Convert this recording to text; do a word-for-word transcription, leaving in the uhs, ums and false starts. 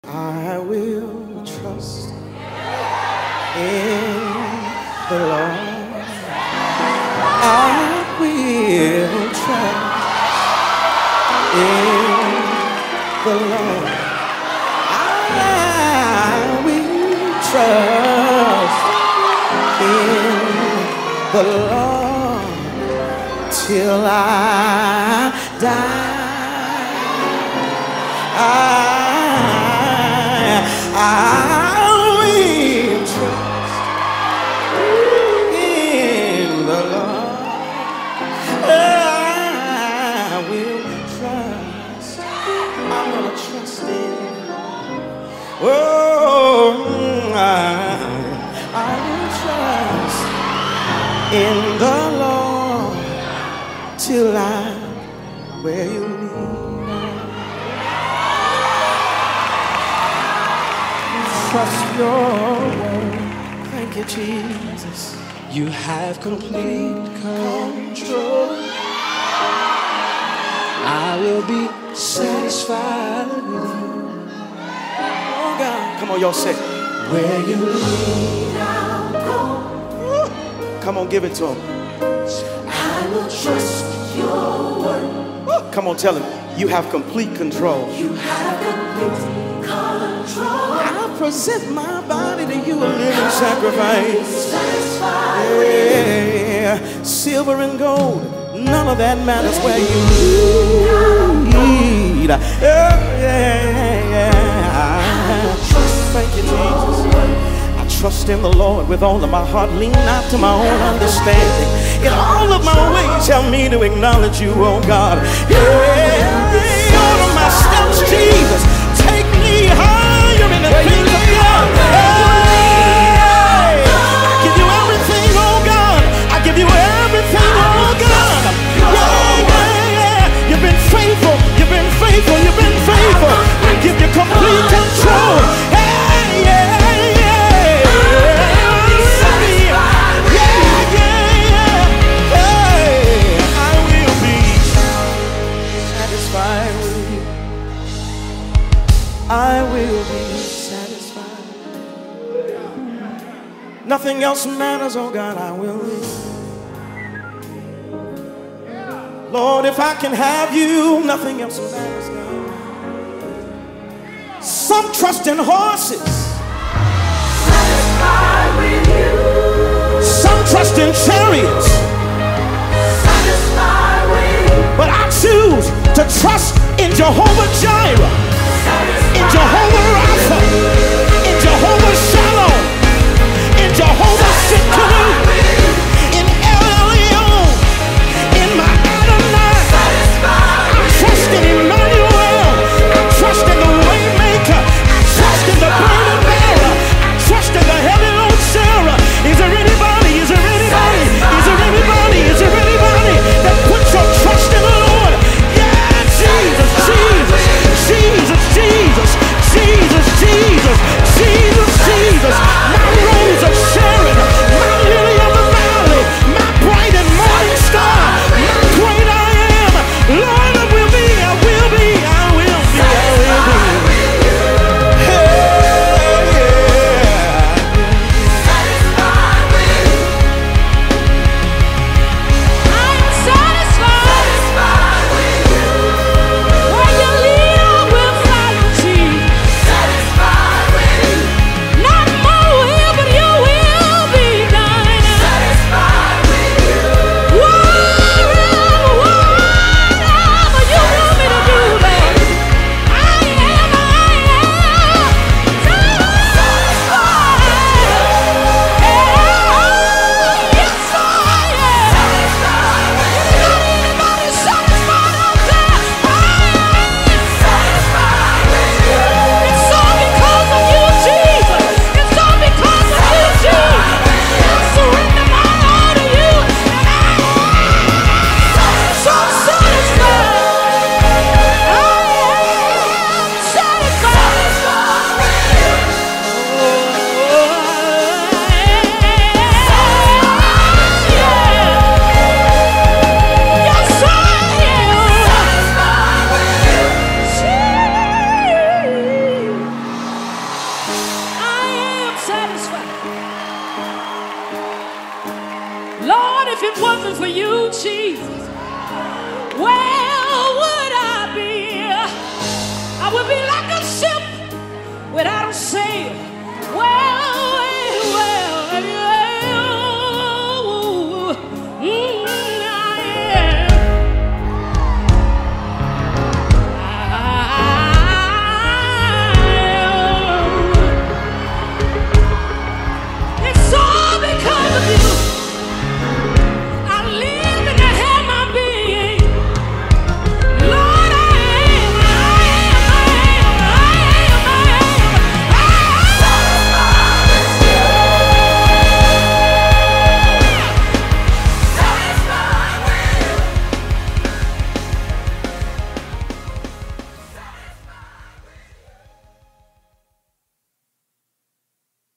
I will trust in the Lord. I will trust in the Lord. I will trust in the Lord till I die. I I will trust in the Lord. I will trust. I'm gonna trust in. Oh, I, I will trust in the Lord till I where you lead. Trust your word. Thank you, Jesus. You have complete control. I will be satisfied with you. Oh God. Come on, y'all say, where you lead, I'll go. Come on, give it to him. I will trust your word. Come on, tell him, you have complete control. You have complete control. I present my body to you, a living sacrifice. Yeah, silver and gold, none of that matters where you lead. Yeah, yeah, yeah. Thank you, Jesus. I trust in the Lord with all of my heart. Lean not to my own understanding. In all of my ways, help me to acknowledge you, oh God. Yeah, all of my steps, Jesus, take me higher in the things of God. Hey, I give you everything, oh God. I give you everything, oh God. Yeah, yeah, yeah. You've been faithful. You've been faithful. You've been faithful. I give you complete control. Hey, yeah, yeah. Yeah, yeah, yeah. Hey, I will be satisfied with you. I will be satisfied. Nothing else matters, oh God, I will live. Lord, if I can have you, nothing else matters, God. Some trust in horses. Satisfied with you. Some trust in chariots. Satisfied with you. But I choose to trust in Jehovah Jireh, in Jehovah Rapha, in Jehovah Shalom, in Jehovah Sikkenu, in El Elyon, in my Adonai. I trust in Emmanuel. I trust in the Waymaker. I trust in the burden bearer. I trust in the heavy load Sarah. Is there anybody? Is there anybody? Is there anybody? Is there anybody that puts your trust in the Lord? Yeah, Jesus, Jesus, Jesus, Jesus, Jesus. Jesus.